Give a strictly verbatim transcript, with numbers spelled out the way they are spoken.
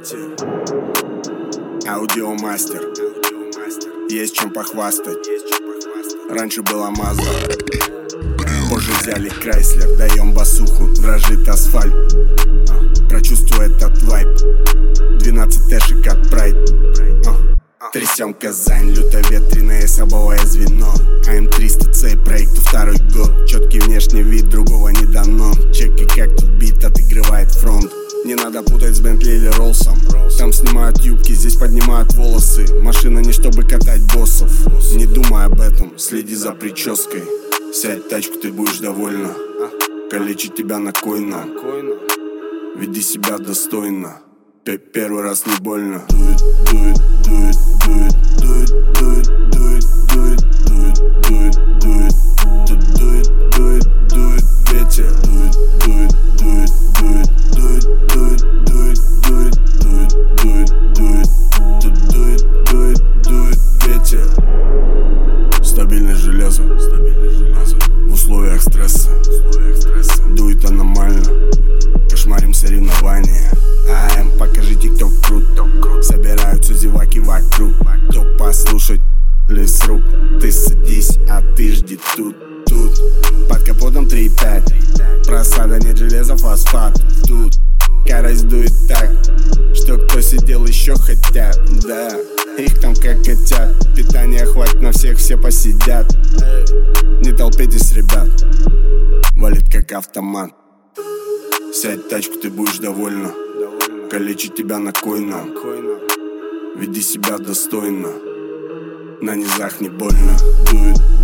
Аудиомастер. Есть чем похвастать. Раньше была Мазда, позже взяли Крайслер. Даем басуху, дрожит асфальт. Прочувствуй этот вайб. Двенадцать тэшек от Прайд. Трясем Казань, люто-ветреное собовое звено. АМ триста цей проекту второй год. Четкий внешний вид, другого не дано. Чеки, как тут бит отыгрывает фронт. Не надо путать с Бентли или Роллсом. Там снимают юбки, здесь поднимают волосы. Машина не чтобы катать боссов. Не думай об этом, следи за прической. Сядь в тачку, ты будешь довольна. Калечить тебя на койно. Веди себя достойно. Первый раз не больно. Do it, do it, do it, do it, do it, do it, do it, do it, do it, do it, do it, do it, do it, do it, ветер. Do it, do it, do it, do it, do it, do it, do it, do it, do it, do it, do it, do it, do it, do it, ветер. Стабильное железо, стабильное железо. В условиях стресса, в условиях стресса. Дует аномально, кошмарим соревнования. АМ, покажи тикток крут. Собираются зеваки вокруг. Кто послушать лес рук. Ты садись, а ты жди тут, тут. Под капотом три пять. Просада, нет железа, фосфат. Тут скорость дует так, что кто сидел еще хотят. Да, их там как котят. Питания хватит на всех, все посидят. Не толпитесь, ребят. Валит как автомат. Сядь в тачку, ты будешь довольна. Калечить тебя на койно. Веди себя достойно. На низах не больно. Do it.